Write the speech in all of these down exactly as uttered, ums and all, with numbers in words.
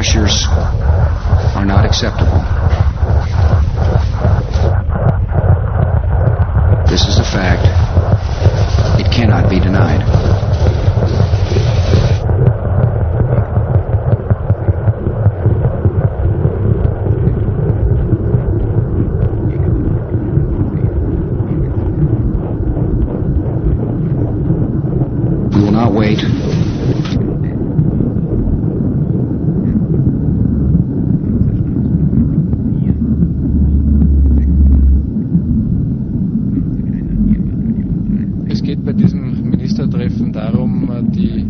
gestures are not acceptable. This is a fact. It cannot be denied. We will not wait. Es geht bei diesem Ministertreffen darum, die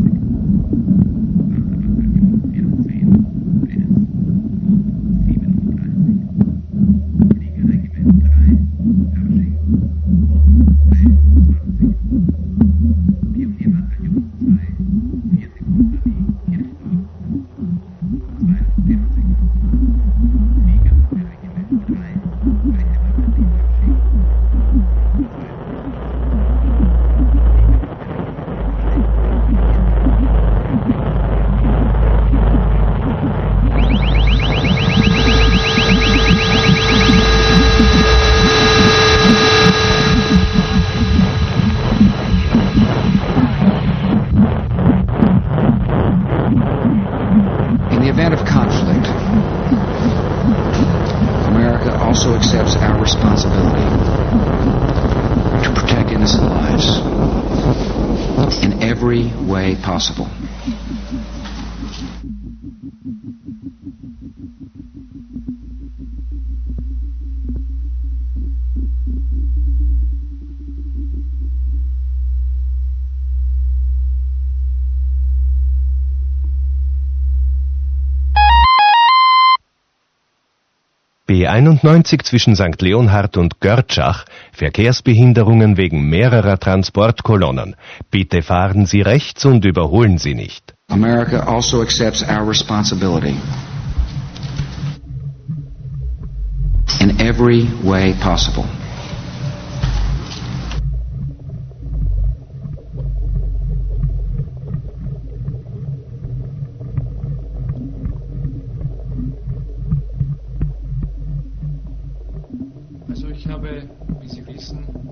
also accepts our responsibility to protect innocent lives in every way possible. B einundneunzig zwischen Sankt Leonhard und Görtschach, Verkehrsbehinderungen wegen mehrerer Transportkolonnen. Bitte fahren Sie rechts und überholen Sie nicht. America also accepts our responsibility in every way possible. Also ich habe, wie Sie wissen,